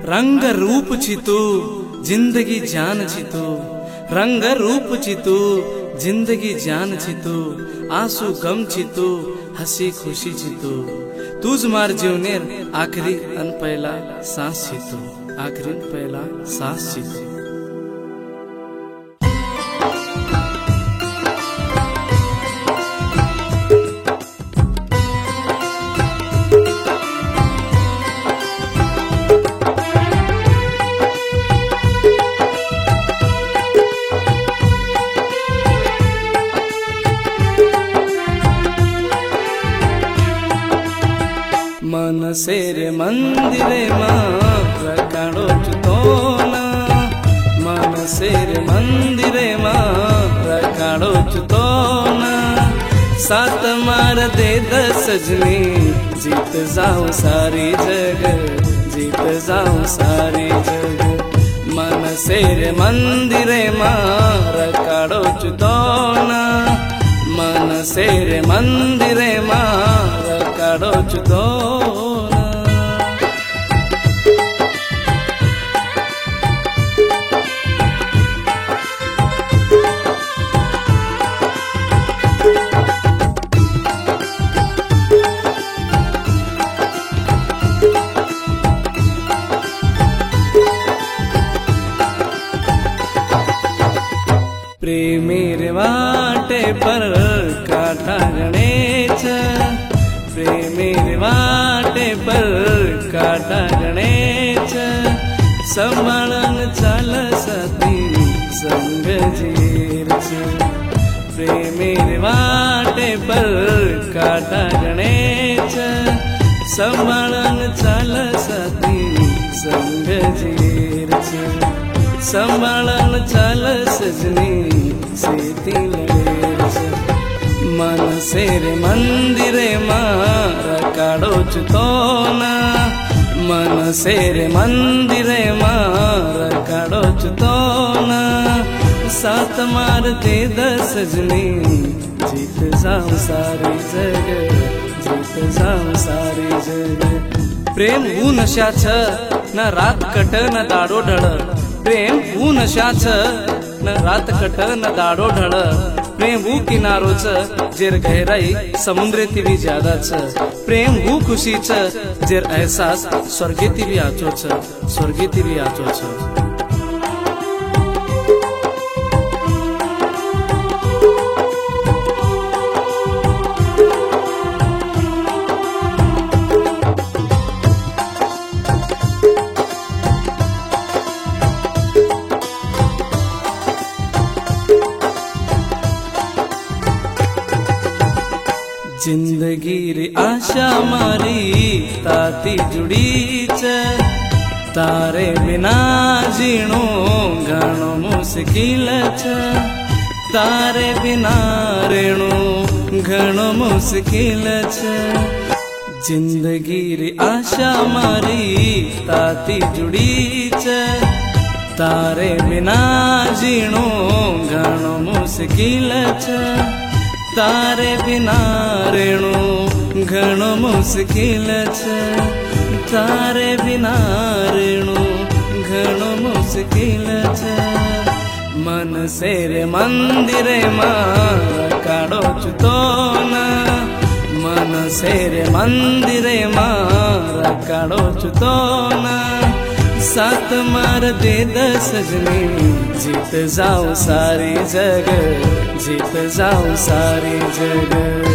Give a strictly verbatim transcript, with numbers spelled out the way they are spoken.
रंग रूप चितू जिंदगी जान चितू, रंग रूप चितू जिंदगी जान चितू, आंसू गम चितू हसी खुशी चितू, तुझ मार जीवनेर आखरी अन पहला सांस चितू, आखरी पहला सांस चितू। मन सेरे मंदिरे मां रकाड़ो चुतोना, मन सेरे मंदिरे मां रकाड़ो चुतोना, सात मार दे दस सजनी जीत जाऊं सारी जगह, जीत जाऊं सारी जगह। मन सेरे मंदिरे मां रकाड़ो चुतोना, मन सेरे मंदिरे मां रकाड़ो चुतोना। प्रेमेर वाटे पर काटा गणेश, प्रेमेर वाटे पर काटा गणेश, संभाळन चाल साथी संग जीर छे। प्रेमेर वाटे पर काटा गणेश, संभाळन चाल साथी संग जीर छे, संभाळन चाल सजनी सेती लड़ेर छे। मन सेरे मंदिरे मां रकाड़ो चुतोना, मन सेरे मंदिरे मां रकाड़ो चुतोना, सात मार दे दस सजनी जीत जाऊं सारी जगह, जीत जाऊं सारी जगह। प्रेम हू नशा छ न रात कट न दाड़ो ढळ, प्रेम हू नशा छ न रात कट न दाड़ो ढळ, प्रेम हू किनारो छ जेर गहराई समुद्रे ती भी ज्यादा छ, प्रेम हू खुशी छ जेर एहसास स्वर्गे ती भी आचो छ, स्वर्गे ती भी आचो छ। जिंदगी री आशा मारी ताती जुड़ी छ, तारे बिना जीणो घणो मुश्किल छ, तारे बिना रेणो घणो मुश्किल छ। जिंदगी री आशा मारी ताती जुड़ी छ, तारे बिना जीणो घणो मुश्किल छ, तारे बिना रेणु घणो मुश्किल छ, तारे बिना रेणु घणो मुश्किल छ। मन सेरे मंदिरे मां रकाड़ो चुतोना, मन सेरे मंदिरे मां रकाड़ो चुतोना, सात मार दे दस सजनी जीत जाऊं सारी जगह, जीत जाऊं सारी जगह।